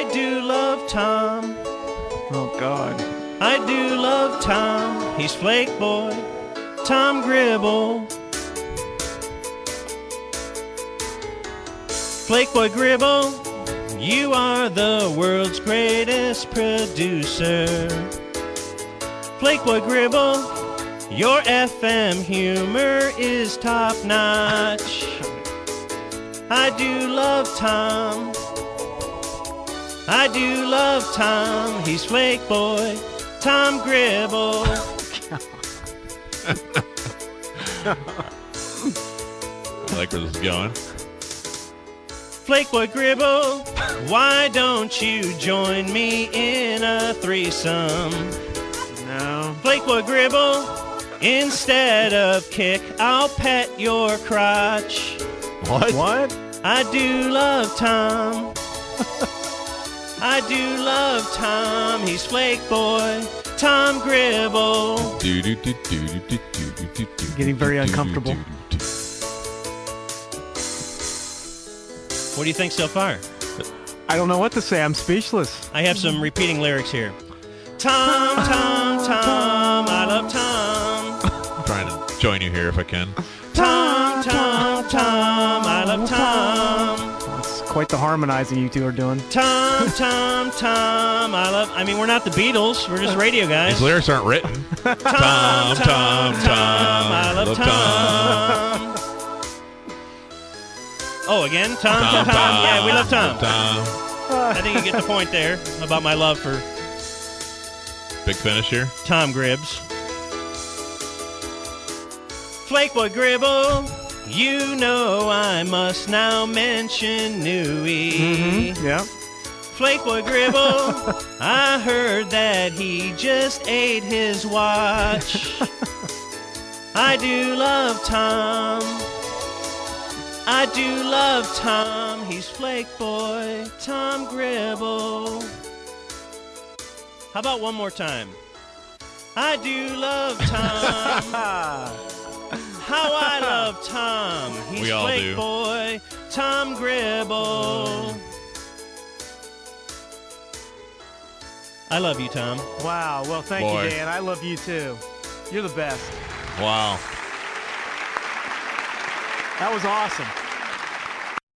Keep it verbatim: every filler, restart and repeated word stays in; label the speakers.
Speaker 1: I do love Tom.
Speaker 2: Oh, God.
Speaker 1: I do love Tom. He's Flake Boy, Tom Gribble. Flake Boy Gribble, you are the world's greatest producer. Flake Boy Gribble, your F M humor is top notch. I do love Tom. I do love Tom. He's Flake Boy, Tom Gribble.
Speaker 3: I like where this is going.
Speaker 1: Flake Boy Gribble, why don't you join me in a threesome?
Speaker 2: No.
Speaker 1: Flake Boy Gribble, instead of kick, I'll pet your crotch.
Speaker 3: What?
Speaker 2: What?
Speaker 1: I do love Tom. I do love Tom. He's Flake Boy, Tom Gribble.
Speaker 3: Do, do, do, do, do, do, do, do, do,
Speaker 2: Getting very
Speaker 3: do, do,
Speaker 2: uncomfortable.
Speaker 3: do, do, do.
Speaker 1: What do you think so far?
Speaker 2: I don't know what to say. I'm speechless.
Speaker 1: I have some repeating lyrics here. Tom, Tom, Tom, I love Tom.
Speaker 3: I'm trying to join you here if I can.
Speaker 1: Tom, Tom, Tom, I love Tom.
Speaker 2: That's quite the harmonizing you two are doing.
Speaker 1: Tom, Tom, Tom, I love... I mean, we're not the Beatles. We're just radio guys.
Speaker 3: These lyrics aren't written.
Speaker 1: Tom, Tom, Tom, Tom, I love Tom. Oh, again? Tom, Tom, Tom. Yeah, we love Tom.
Speaker 3: Tom.
Speaker 1: I think you get the point there about my love for
Speaker 3: Big finish here.
Speaker 1: Tom Gribbs. Flake Boy Gribble, you know I must now mention Newey.
Speaker 2: Mm-hmm. Yeah.
Speaker 1: Flake Boy Gribble, I heard that he just ate his watch. I do love Tom. I do love Tom. He's Flake Boy, Tom Gribble. How about one more time? I do love Tom. How I love Tom. He's
Speaker 3: We all
Speaker 1: Flake
Speaker 3: do.
Speaker 1: Boy, Tom Gribble. I love you, Tom.
Speaker 2: Wow. Well, thank
Speaker 3: Boy.
Speaker 2: you, Dan. I love you, too. You're the best.
Speaker 3: Wow.
Speaker 2: That was awesome.